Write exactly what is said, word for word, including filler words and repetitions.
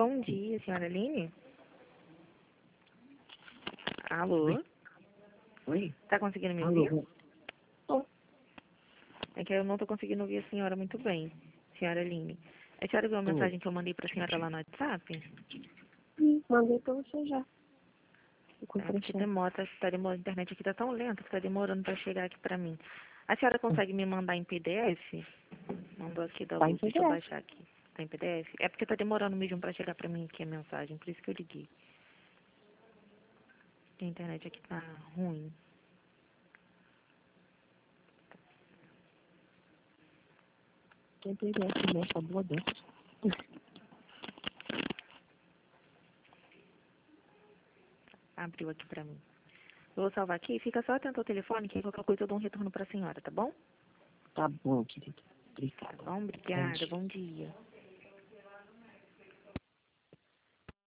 Bom dia, senhora Aline. Alô? Oi? Oi? Tá conseguindo me Alô? ouvir? Tô. É que eu não tô conseguindo ouvir a senhora muito bem, senhora Aline. A senhora viu a Oi. mensagem que eu mandei pra senhora lá no WhatsApp? Ih, mandei pra você já. Com É porque pressão. demora, tá, tá demorando, a internet aqui tá tão lenta que tá demorando pra chegar aqui pra mim. A senhora consegue me mandar em P D F? Mandou aqui da Tá em luz, deixa eu P D F. baixar aqui. Tá em P D F? É porque tá demorando mesmo pra chegar pra mim aqui a mensagem, por isso que eu liguei. A internet aqui tá ruim. Tem P D F nessa boa dessa. Abriu aqui pra mim. Eu vou salvar aqui, fica só atento ao telefone, que qualquer coisa eu dou um retorno pra senhora, tá bom? Tá bom, querido. Tá Obrigado. bom? Bom Obrigada, dia. bom dia.